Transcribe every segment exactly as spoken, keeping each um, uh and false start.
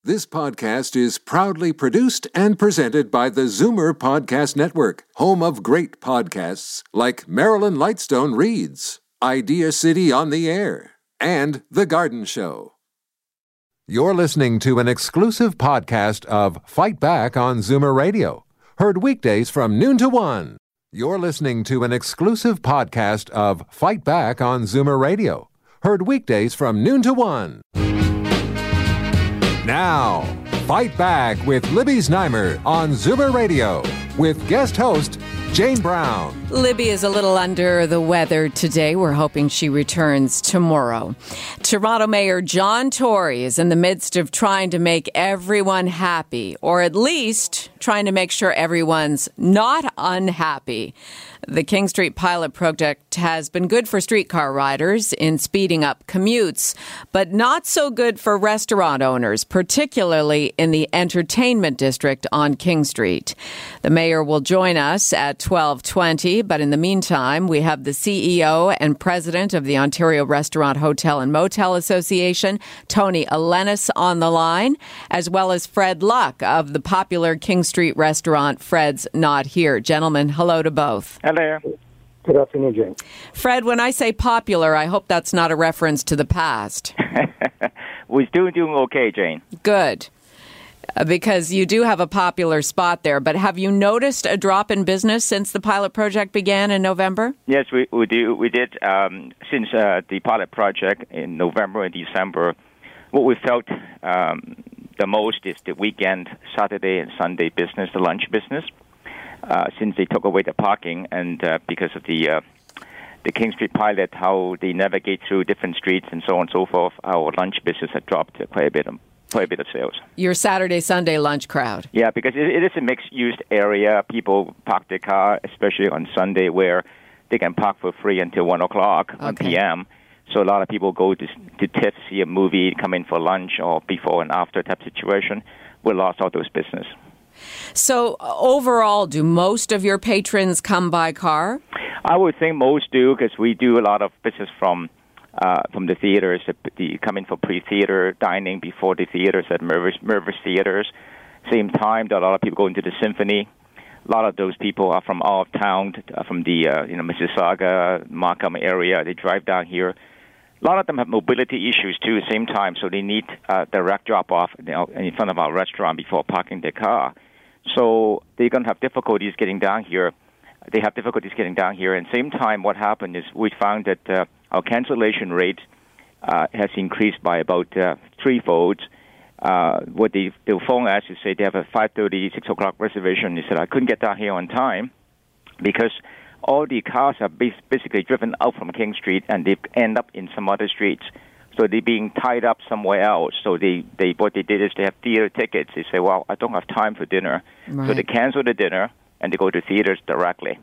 This podcast is proudly produced and presented by the Zoomer Podcast Network, home of great podcasts like Marilyn Lightstone Reads, Idea City on the Air, and The Garden Show. You're listening to an exclusive podcast of Fight Back on Zoomer Radio, heard weekdays from noon to one. You're listening to an exclusive podcast of Fight Back on Zoomer Radio, heard weekdays from noon to one. Now, Fight Back with Libby Znaimer on Zoomer Radio with guest host Jane Brown. Libby is a little under the weather today. We're hoping she returns tomorrow. Toronto Mayor John Tory is in the midst of trying to make everyone happy, or at least trying to make sure everyone's not unhappy. The King Street pilot project has been good for streetcar riders in speeding up commutes, but not so good for restaurant owners, particularly in the entertainment district on King Street. The mayor will join us at twelve twenty, but in the meantime, we have the C E O and president of the Ontario Restaurant, Hotel and Motel Association, Tony Elenis, on the line, as well as Fred Luck of the popular King Street restaurant Fred's Not Here. Gentlemen, hello to both. Hello. Good afternoon, Jane. Fred, when I say popular, I hope that's not a reference to the past. We're still doing okay, Jane. Good. Uh, because you do have a popular spot there. But have you noticed a drop in business since the pilot project began in November? Yes, we, we do. We did. Um, since uh, the pilot project in November and December, what we felt um, the most is the weekend, Saturday and Sunday business, the lunch business. Uh, since they took away the parking and uh, because of the uh, the King Street pilot, how they navigate through different streets and so on and so forth, our lunch business had dropped quite a bit of, quite a bit of sales. Your Saturday, Sunday lunch crowd. Yeah, because it, it is a mixed-use area. People park their car, especially on Sunday, where they can park for free until one o'clock, okay. one p.m. So a lot of people go to, to T I F F, see a movie, come in for lunch or before and after type situation. We lost all those business. So overall, do most of your patrons come by car? I would think most do, because we do a lot of business from uh, from the theaters. They come in for pre-theater dining before the theaters at Mervis, Mervis Theaters. Same time, a lot of people go into the Symphony. A lot of those people are from out of town, from the uh, you know Mississauga, Markham area. They drive down here. A lot of them have mobility issues, too, at the same time, so they need uh, direct drop-off you know, in front of our restaurant before parking their car. So they're going to have difficulties getting down here. They have difficulties getting down here. And same time, what happened is we found that uh, our cancellation rate uh, has increased by about uh, threefold. Uh, what they, they'll phone us to say they have a five thirty, six o'clock reservation. They said, I couldn't get down here on time because all the cars are basically driven out from King Street and they end up in some other streets. So they're being tied up somewhere else. So they, they what they did is they have theater tickets. They say, well, I don't have time for dinner. Right. So they cancel the dinner and they go to theaters directly.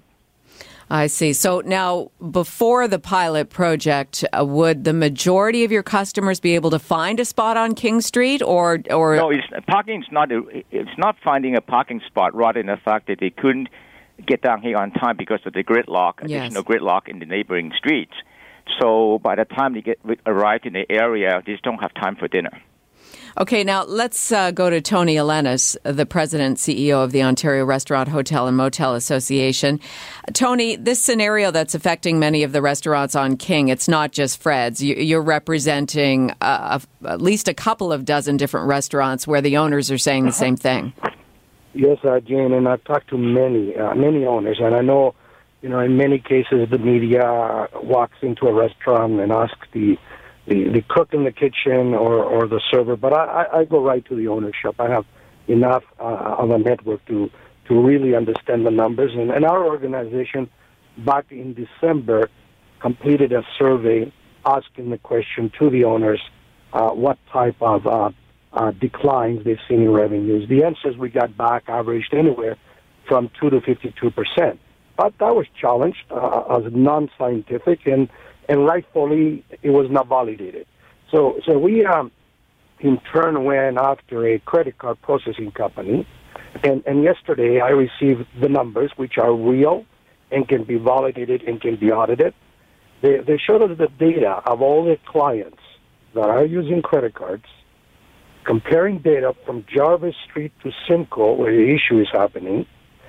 I see. So now, before the pilot project, uh, would the majority of your customers be able to find a spot on King Street, or or no? It's, parking's not. A, it's not finding a parking spot. Rather than the fact that they couldn't get down here on time because of the gridlock, yes. additional gridlock in the neighboring streets. So by the time they get arrived in the area, they just don't have time for dinner. Okay, now let's uh, go to Tony Elenis, the president and C E O of the Ontario Restaurant, Hotel and Motel Association. Tony, this scenario that's affecting many of the restaurants on King, it's not just Fred's. You're representing uh, at least a couple of dozen different restaurants where the owners are saying the same thing. Yes, uh, Jane, and I've talked to many, uh, many owners, and I know, you know, in many cases the media walks into a restaurant and asks the The, the cook in the kitchen or, or the server, but I, I go right to the ownership. I have enough uh, of a network to, to really understand the numbers. And, and our organization, back in December, completed a survey asking the question to the owners uh, what type of uh, uh, declines they've seen in revenues. The answers we got back averaged anywhere from two to fifty-two percent. But that was challenged uh, as non-scientific, and And rightfully, it was not validated. So, so we, um, in turn, went after a credit card processing company. And, and yesterday, I received the numbers, which are real and can be validated and can be audited. They, they showed us the data of all the clients that are using credit cards comparing data from Jarvis Street to Simcoe, where the issue is happening,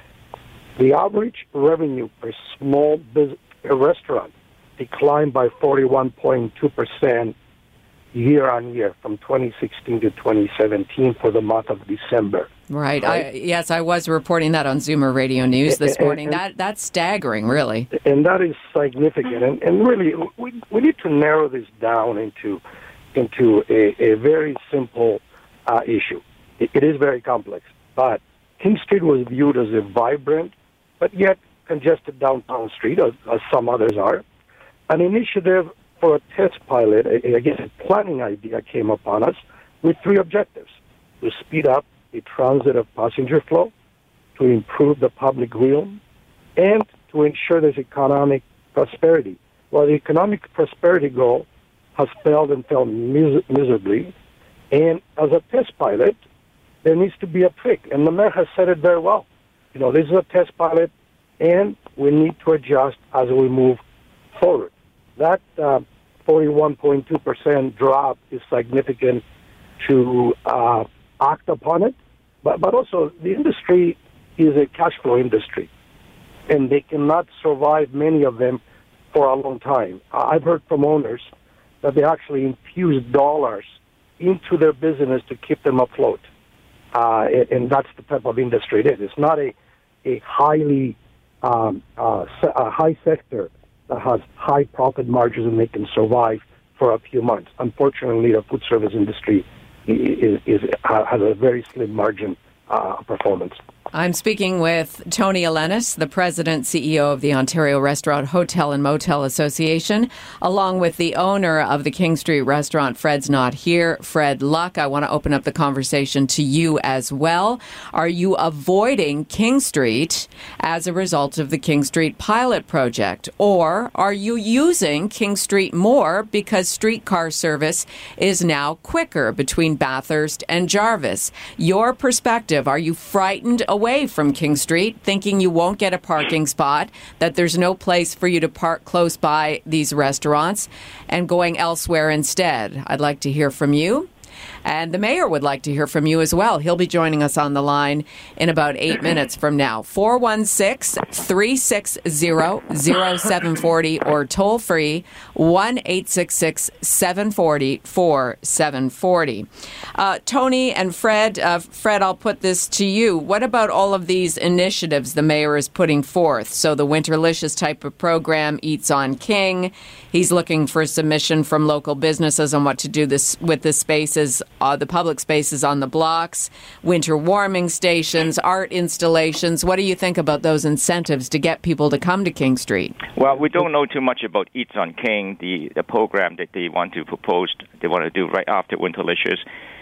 the average revenue per small business, restaurant declined by forty-one point two percent year on year from twenty sixteen to twenty seventeen for the month of December. Right. right? I, yes, I was reporting that on Zoomer Radio News this morning. And, and, that That's staggering, really. And that is significant. And, and really, we, we need to narrow this down into, into a, a very simple uh, issue. It, it is very complex. But King Street was viewed as a vibrant, but yet congested downtown street, as, as some others are. An initiative for a test pilot, I guess a planning idea came upon us with three objectives: to speed up the transit of passenger flow, to improve the public realm, and to ensure there's economic prosperity. Well, the economic prosperity goal has failed and failed mis- miserably, and as a test pilot, there needs to be a trick, and the mayor has said it very well. You know, this is a test pilot, and we need to adjust as we move forward. That uh, forty-one point two percent drop is significant to uh, act upon it, but, but also the industry is a cash flow industry, and they cannot survive, many of them, for a long time. I've heard from owners that they actually infuse dollars into their business to keep them afloat, uh, and, and that's the type of industry it is. It's not a, a highly um, uh, a high sector that has high profit margins and they can survive for a few months. Unfortunately, the food service industry is, is, has a very slim margin uh, performance. I'm speaking with Tony Elenis, the president, C E O of the Ontario Restaurant, Hotel and Motel Association, along with the owner of the King Street restaurant, Fred's Not Here, Fred Luck. I want to open up the conversation to you as well. Are you avoiding King Street as a result of the King Street pilot project? Or are you using King Street more because streetcar service is now quicker between Bathurst and Jarvis? Your perspective, are you frightened away from King Street, thinking you won't get a parking spot, that there's no place for you to park close by these restaurants, and going elsewhere instead? I'd like to hear from you. And the mayor would like to hear from you as well. He'll be joining us on the line in about eight minutes from now. four one six, three six zero, zero seven four zero or toll free one eight six six, seven four zero, four seven four zero. Uh, Tony and Fred, uh, Fred, I'll put this to you. What about all of these initiatives the mayor is putting forth? So the Winterlicious type of program, Eats on King. He's looking for submission from local businesses on what to do this with the spaces, uh, the public spaces on the blocks, winter warming stations, art installations. What do you think about those incentives to get people to come to King Street? Well, we don't know too much about Eats on King, the, the program that they want to propose, they want to do right after Winterlicious.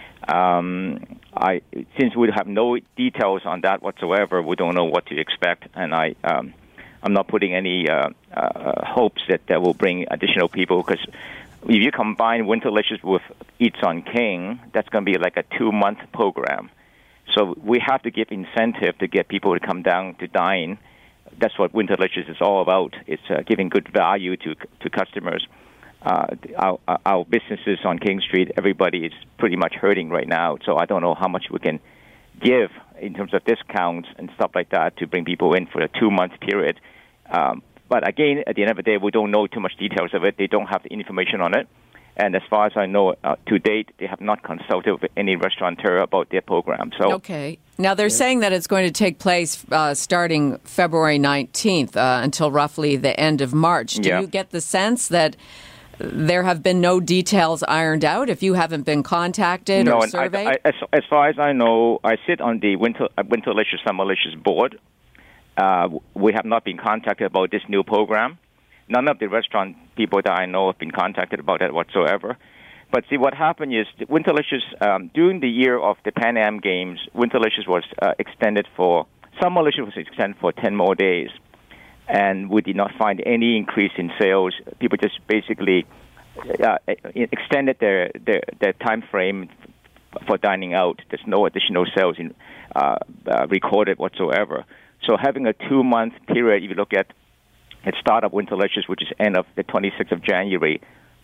Um, I, since we have no details on that whatsoever, we don't know what to expect, and I... Um, I'm not putting any uh, uh, hopes that that will bring additional people, because if you combine Winterlicious with Eats on King, that's going to be like a two-month program. So we have to give incentive to get people to come down to dine. That's what Winterlicious is all about. It's uh, giving good value to to customers. Uh, our, our businesses on King Street, everybody is pretty much hurting right now, so I don't know how much we can give in terms of discounts and stuff like that to bring people in for a two-month period. Um, but again, at the end of the day, we don't know too much details of it. They don't have the information on it. And as far as I know, uh, to date, they have not consulted with any restaurateur about their program. So, okay. Now, they're yeah. saying that it's going to take place uh, starting February nineteenth uh, until roughly the end of March. Do yeah. you get the sense that there have been no details ironed out if you haven't been contacted no, or surveyed? I, I, as, as far as I know, I sit on the Winter, uh, Winterlicious Summerlicious board. Uh, we have not been contacted about this new program. None of the restaurant people that I know have been contacted about that whatsoever. But see, what happened is Winterlicious, um, during the year of the Pan Am Games, Winterlicious was uh, extended for, Summerlicious was extended for ten more days. And we did not find any increase in sales. People just basically uh, extended their, their, their time frame for dining out. There's no additional sales in, uh, uh, recorded whatsoever. So having a two-month period, if you look at at start of Winterlicious, which is end of the twenty-sixth of January,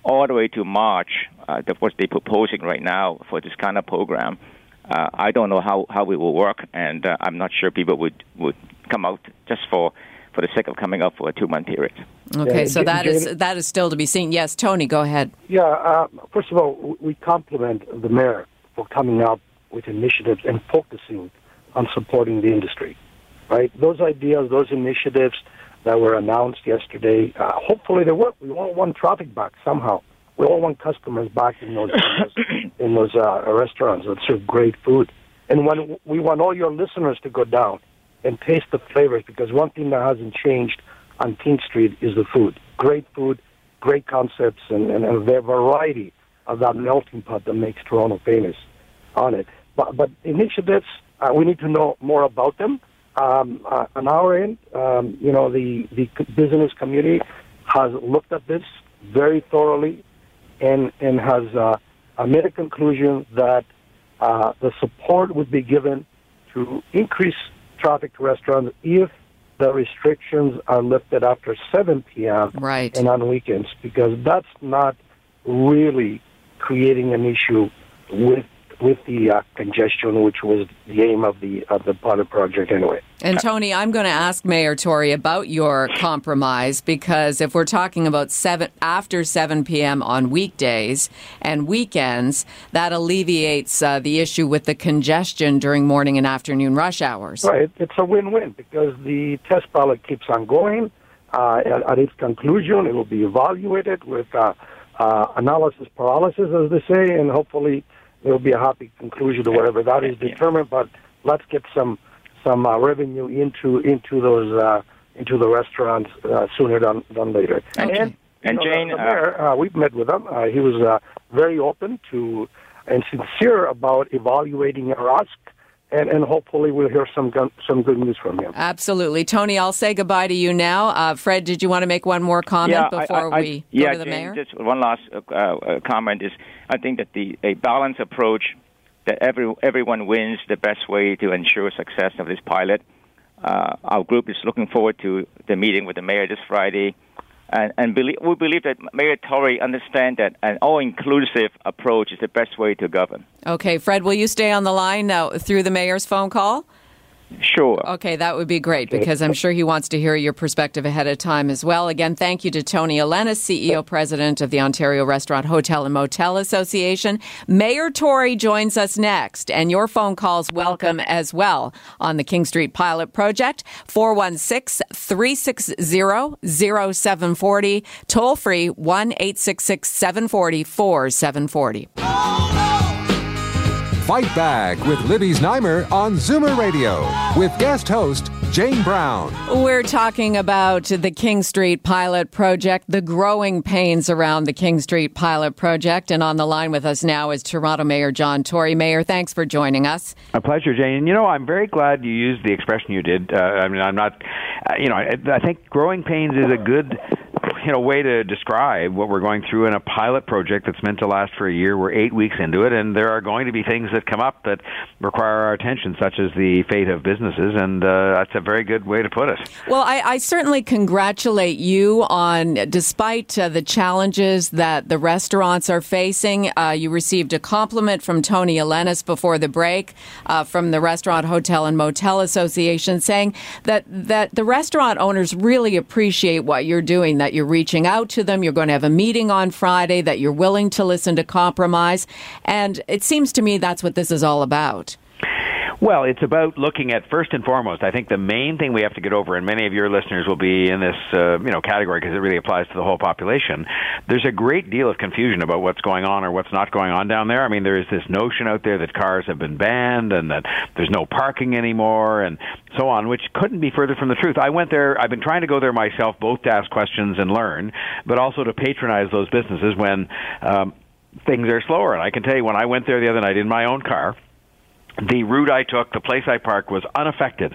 all the way to March, uh, that's what they're proposing right now for this kind of program. Uh, I don't know how, how it will work, and uh, I'm not sure people would, would come out just for, for the sake of coming up for a two-month period. Okay, Yeah, so that Jane, is that is still to be seen. Yes, Tony, go ahead. Yeah, uh, first of all, we compliment the mayor for coming up with initiatives and focusing on supporting the industry, right? Those ideas, those initiatives that were announced yesterday, uh, hopefully they work. We all want traffic back somehow. We all want customers back in those in those, in those uh, restaurants that serve great food. And when we want all your listeners to go down and taste the flavors, because one thing that hasn't changed on King Street is the food. Great food, great concepts, and, and, and the variety of that melting pot that makes Toronto famous on it. But, but initiatives, uh, we need to know more about them. Um, uh, on our end, um, you know, the, the business community has looked at this very thoroughly and, and has uh, made a conclusion that uh, the support would be given to increase traffic to restaurants if the restrictions are lifted after seven p.m. Right. and on weekends, because that's not really creating an issue with with the uh, congestion, which was the aim of the of the pilot project anyway. And Tony, I'm going to ask Mayor Tory about your compromise, because if we're talking about seven after seven p.m. on weekdays and weekends, that alleviates uh, the issue with the congestion during morning and afternoon rush hours. Right. It's a win-win because the test pilot keeps on going. Uh, at, at its conclusion, it will be evaluated with uh, uh, analysis paralysis, as they say, and hopefully there will be a happy conclusion to whatever that is determined. But let's get some some uh, revenue into into those uh, into the restaurants uh, sooner than, than later. Okay. And and know, Jane, the, the mayor, uh, we've met with him. Uh, he was uh, very open to and sincere about evaluating our ask. And, and hopefully we'll hear some gun, some good news from him. Absolutely. Tony, I'll say goodbye to you now. Uh, Fred, did you want to make one more comment yeah, before I, I, we go yeah, to the Jane, mayor? Just one last uh, uh, comment is I think that the a balanced approach that every everyone wins the best way to ensure success of this pilot. Uh, our group is looking forward to the meeting with the mayor this Friday. And, and believe, we believe that Mayor Tory understands that an all-inclusive approach is the best way to govern. Okay, Fred, will you stay on the line now through the mayor's phone call? Sure. Okay, that would be great, because I'm sure he wants to hear your perspective ahead of time as well. Again, thank you to Tony Elenis, C E O President of the Ontario Restaurant, Hotel and Motel Association. Mayor Tory joins us next, and your phone calls welcome as well on the King Street Pilot Project. four one six, three six zero, zero seven four zero, toll free one eight six six, seven four zero, four seven four zero. Fight Back with Libby Znaimer on Zoomer Radio with guest host Jane Brown. We're talking about the King Street Pilot Project, the growing pains around the King Street Pilot Project. And on the line with us now is Toronto Mayor John Tory. Mayor, thanks for joining us. A pleasure, Jane. You know, I'm very glad you used the expression you did. Uh, I mean, I'm not, uh, you know, I, I think growing pains is a good you know, way to describe what we're going through in a pilot project that's meant to last for a year. We're eight weeks into it, and there are going to be things that come up that require our attention, such as the fate of businesses, and uh, that's a very good way to put it. Well, I, I certainly congratulate you on, despite uh, the challenges that the restaurants are facing, uh, you received a compliment from Tony Elenis before the break uh, from the Restaurant, Hotel and Motel Association, saying that, that the restaurant owners really appreciate what you're doing, that you're reaching out to them, you're going to have a meeting on Friday, that you're willing to listen to compromise. And it seems to me that's what this is all about. Well, it's about looking at, first and foremost, I think the main thing we have to get over, and many of your listeners will be in this uh, you know, category because it really applies to the whole population, there's a great deal of confusion about what's going on or what's not going on down there. I mean, there is this notion out there that cars have been banned and that there's no parking anymore and so on, which couldn't be further from the truth. I went there, I've been trying to go there myself, both to ask questions and learn, but also to patronize those businesses when um, things are slower. And I can tell you, when I went there the other night in my own car, the route I took, the place I parked, was unaffected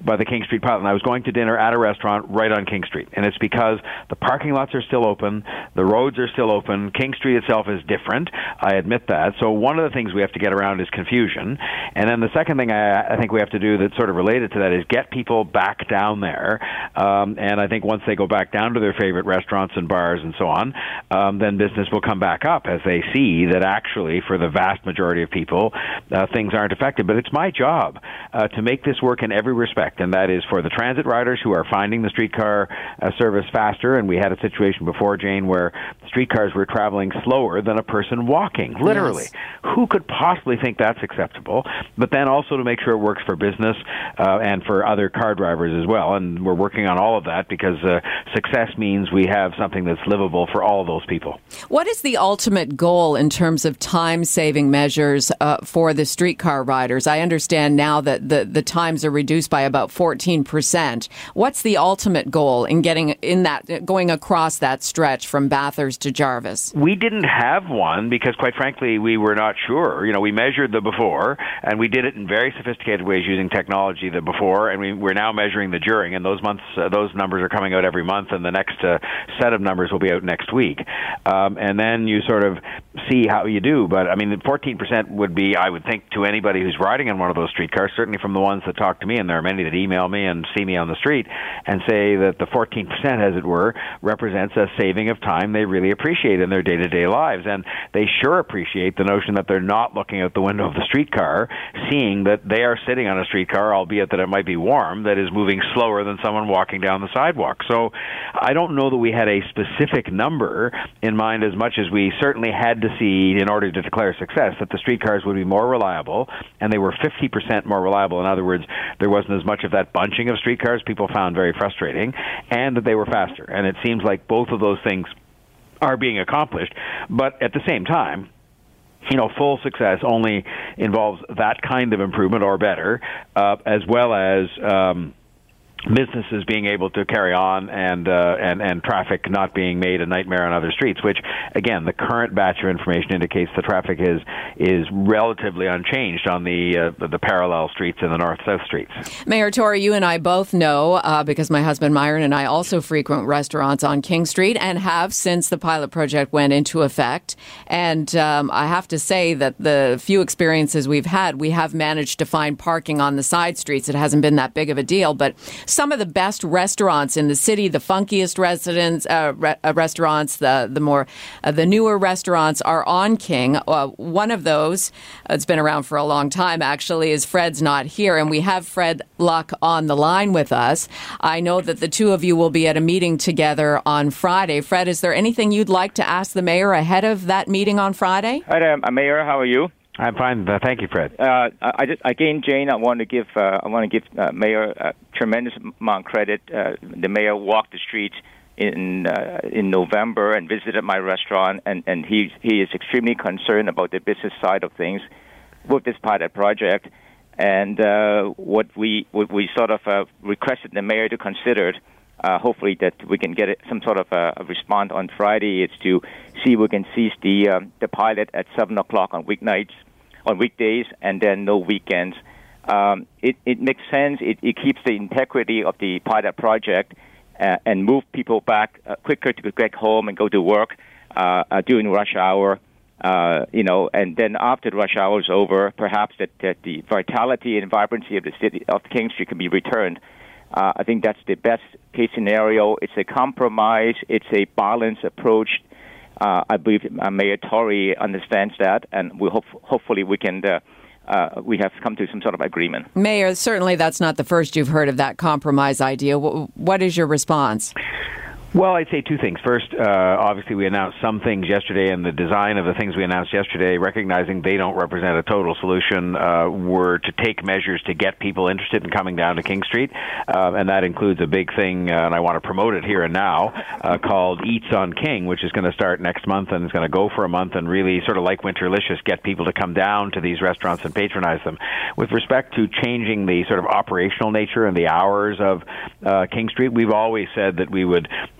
by the King Street pilot, and I was going to dinner at a restaurant right on King Street. And it's because the parking lots are still open, the roads are still open, King Street itself is different. I admit that. So one of the things we have to get around is confusion. And then the second thing I, I think we have to do that's sort of related to that is get people back down there. Um, and I think once they go back down to their favorite restaurants and bars and so on, um, then business will come back up as they see that actually for the vast majority of people, uh, things aren't affected. But it's my job uh, to make this work in every respect, and that is for the transit riders who are finding the streetcar uh, service faster. And we had a situation before, Jane, where streetcars were traveling slower than a person walking, literally. Yes. Who could possibly think that's acceptable? But then also to make sure it works for business uh, and for other car drivers as well. And we're working on all of that because uh, success means we have something that's livable for all those people. What is the ultimate goal in terms of time-saving measures uh, for the streetcar riders? I understand now that the, the times are reduced by about fourteen percent. What's the ultimate goal in getting in that, going across that stretch from Bathurst to Jarvis? We didn't have one because, quite frankly, we were not sure. You know, we measured the before, and we did it in very sophisticated ways using technology the before, and we, we're now measuring the during, and those months, uh, those numbers are coming out every month, and the next uh, set of numbers will be out next week. Um, and then you sort of see how you do. But, I mean, fourteen percent would be, I would think, to anybody who's riding on one of those streetcars, certainly from the ones that talk to me, and there are many that email me and see me on the street, and say that the fourteen percent, as it were, represents a saving of time they really appreciate in their day-to-day lives. And they sure appreciate the notion that they're not looking out the window of the streetcar, seeing that they are sitting on a streetcar, albeit that it might be warm, that is moving slower than someone walking down the sidewalk. So I don't know that we had a specific number in mind as much as we certainly had to see, in order to declare success, that the streetcars would be more reliable, and they were fifty percent more reliable. In other words, there wasn't as much of that bunching of streetcars people found very frustrating, and that they were faster. And it seems like both of those things are being accomplished. But at the same time, you know, full success only involves that kind of improvement or better, uh, as well as um, businesses being able to carry on and uh, and and traffic not being made a nightmare on other streets. Which, again, the current batch of information indicates the traffic is is relatively unchanged on the uh, the parallel streets and the north-south streets. Mayor Tory, you and I both know uh, because my husband Myron and I also frequent restaurants on King Street and have since the pilot project went into effect. And um, I have to say that the few experiences we've had, we have managed to find parking on the side streets. It hasn't been that big of a deal, but some of the best restaurants in the city, the funkiest residents, uh, re- uh, restaurants, the the more uh, the newer restaurants are on King. Uh, one of those, uh, it's been around for a long time actually, is Fred's Not Here, and we have Fred Luck on the line with us. I know that the two of you will be at a meeting together on Friday. Fred, is there anything you'd like to ask the mayor ahead of that meeting on Friday? Hi there, Mayor. How are you? I'm fine. Uh, thank you, Fred. Uh, I just, again, Jane, I want to give uh, I want to give uh, Mayor a tremendous amount of credit. Uh, the mayor walked the streets in uh, in November and visited my restaurant, and, and he he is extremely concerned about the business side of things with this pilot project. And uh, what we what we sort of uh, requested the mayor to consider. Uh, hopefully that we can get some sort of a, a response on Friday. It's to see if we can cease the uh, the pilot at seven o'clock on weeknights, on weekdays, and then no weekends. Um, it, it makes sense. It, it keeps the integrity of the pilot project uh, and move people back uh, quicker to get home and go to work uh, uh, during rush hour. Uh, you know, and then after the rush hour is over, perhaps that, that the vitality and vibrancy of the city of King Street can be returned. Uh, I think that's the best case scenario. It's a compromise. It's a balanced approach. Uh, I believe uh, Mayor Tory understands that, and we hope hopefully we can uh, uh, we have come to some sort of agreement. Mayor, certainly that's not the first you've heard of that compromise idea. What is your response? Well, I'd say two things. First, uh, obviously we announced some things yesterday, and the design of the things we announced yesterday, recognizing they don't represent a total solution, uh, were to take measures to get people interested in coming down to King Street, uh, and that includes a big thing, uh, and I want to promote it here and now, uh, called Eats on King, which is going to start next month, and it's going to go for a month, and really sort of like Winterlicious, get people to come down to these restaurants and patronize them. With respect to changing the sort of operational nature and the hours of uh, King Street, we've always said that we would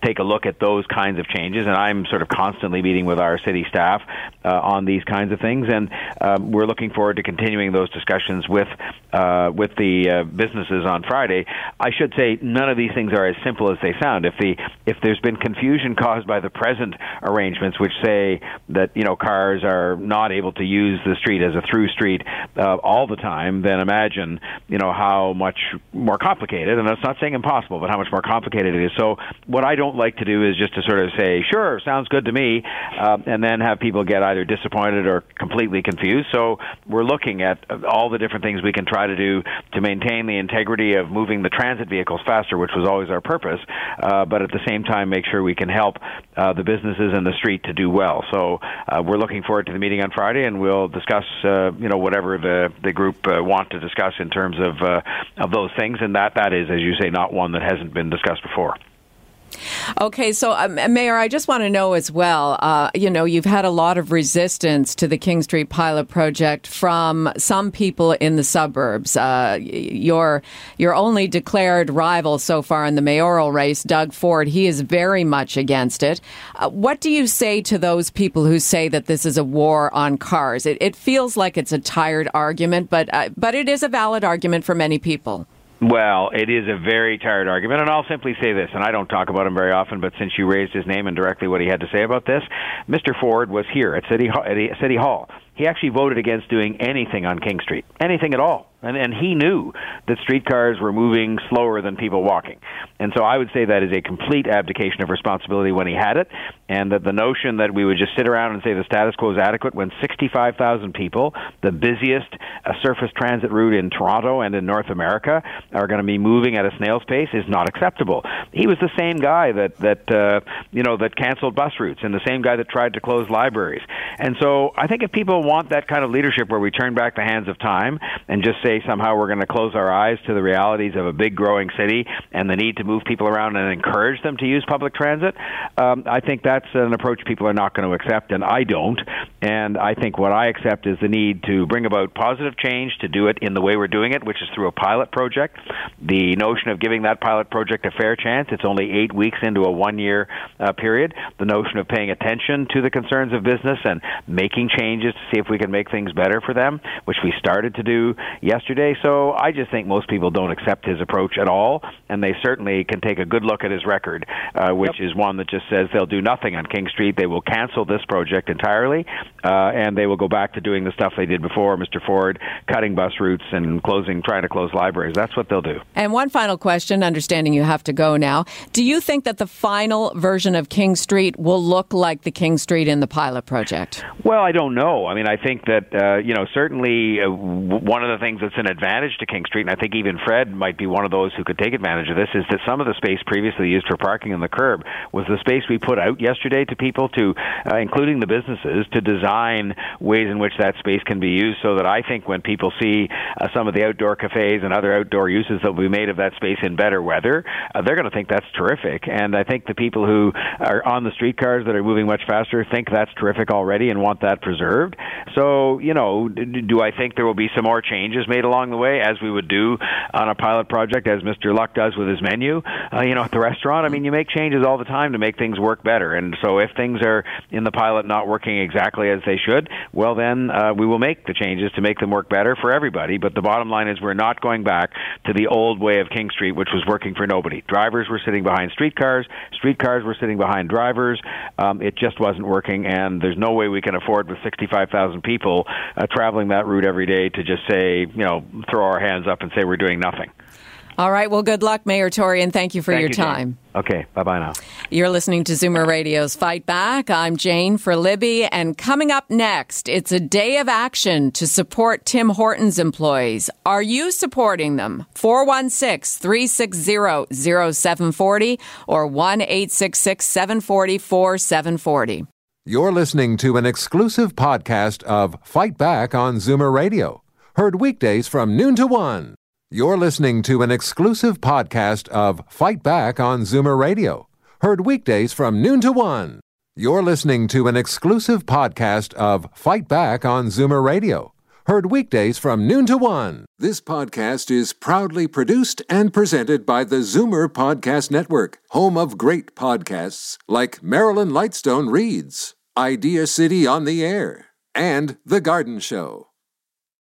take a look at those kinds of changes. And I'm sort of constantly meeting with our city staff uh, on these kinds of things, and um, we're looking forward to continuing those discussions with uh, with the uh, businesses on Friday. I should say none of these things are as simple as they sound. If the if there's been confusion caused by the present arrangements, which say that you know cars are not able to use the street as a through street uh, all the time, then imagine you know how much more complicated, and that's not saying impossible, but how much more complicated it is. So what I don't like to do is just to sort of say, sure, sounds good to me, uh, and then have people get either disappointed or completely confused. So we're looking at all the different things we can try to do to maintain the integrity of moving the transit vehicles faster, which was always our purpose, uh, but at the same time make sure we can help uh, the businesses in the street to do well. So uh, we're looking forward to the meeting on Friday, and we'll discuss uh, you know whatever the, the group uh, want to discuss in terms of uh, of those things, and that, that is, as you say, not one that hasn't been discussed before. Okay, so um, Mayor, I just want to know as well, uh, you know, you've had a lot of resistance to the King Street pilot project from some people in the suburbs. Uh, your your only declared rival so far in the mayoral race, Doug Ford, he is very much against it. Uh, what do you say to those people who say that this is a war on cars? It, it feels like it's a tired argument, but uh, but it is a valid argument for many people. Well, it is a very tired argument, and I'll simply say this, and I don't talk about him very often, but since you raised his name and directly what he had to say about this, Mister Ford was here at City, at City Hall. He actually voted against doing anything on King Street, anything at all. And, and he knew that streetcars were moving slower than people walking. And so I would say that is a complete abdication of responsibility when he had it, and that the notion that we would just sit around and say the status quo is adequate when sixty-five thousand people, the busiest uh, surface transit route in Toronto and in North America, are going to be moving at a snail's pace is not acceptable. He was the same guy that, that uh, you know, that canceled bus routes, and the same guy that tried to close libraries. And so I think if people want that kind of leadership where we turn back the hands of time and just say somehow we're going to close our eyes to the realities of a big growing city and the need to move people around and encourage them to use public transit, um, I think that's an approach people are not going to accept, and I don't. And I think what I accept is the need to bring about positive change, to do it in the way we're doing it, which is through a pilot project. The notion of giving that pilot project a fair chance, it's only eight weeks into a one-year uh, period. The notion of paying attention to the concerns of business and making changes to see if we can make things better for them, which we started to do yesterday. So I just think most people don't accept his approach at all, and they certainly can take a good look at his record, uh, which yep. is one that just says they'll do nothing on King Street. They will cancel this project entirely, uh, and they will go back to doing the stuff they did before, Mister Ford, cutting bus routes and closing, trying to close libraries. That's what they'll do. And one final question, understanding you have to go now. Do you think that the final version of King Street will look like the King Street in the pilot project? Well, I don't know. I mean, I think that, uh, you know, certainly uh, one of the things that's an advantage to King Street, and I think even Fred might be one of those who could take advantage of this, is that some of the space previously used for parking on the curb was the space we put out yesterday to people, to uh, including the businesses, to design ways in which that space can be used, so that I think when people see uh, some of the outdoor cafes and other outdoor uses that will be made of that space in better weather, uh, they're going to think that's terrific. And I think the people who are on the streetcars that are moving much faster think that's terrific already and want that preserved. So, you know, do I think there will be some more changes made along the way, as we would do on a pilot project, as Mister Luck does with his menu, uh, you know, at the restaurant? I mean, you make changes all the time to make things work better. And so if things are in the pilot not working exactly as they should, well, then uh, we will make the changes to make them work better for everybody. But the bottom line is we're not going back to the old way of King Street, which was working for nobody. Drivers were sitting behind streetcars. Streetcars were sitting behind drivers. Um, it just wasn't working, and there's no way we can afford, with sixty-five thousand people uh, traveling that route every day, to just say, you know, throw our hands up and say we're doing nothing. All right. Well, good luck, Mayor Tory, and thank you for thank your you, time. Jane. Okay. Bye-bye now. You're listening to Zoomer Radio's Fight Back. I'm Jane for Libby, and coming up next, it's a day of action to support Tim Hortons employees. Are you supporting them? four one six, three six zero, zero seven four zero or one eight six six, seven four zero, four seven four zero. You're listening to an exclusive podcast of Fight Back on Zoomer Radio. Heard weekdays from noon to one. You're listening to an exclusive podcast of Fight Back on Zoomer Radio. Heard weekdays from noon to one. You're listening to an exclusive podcast of Fight Back on Zoomer Radio. Heard weekdays from noon to one. This podcast is proudly produced and presented by the Zoomer Podcast Network, home of great podcasts like Marilyn Lightstone Reads, Idea City on the Air, and The Garden Show.